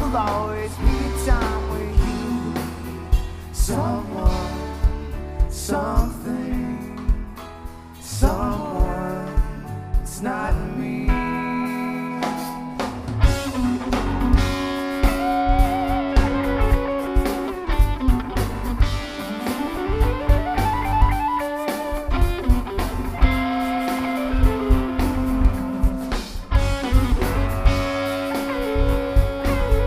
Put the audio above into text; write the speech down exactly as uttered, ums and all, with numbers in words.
will always be time with you. Someone, someone.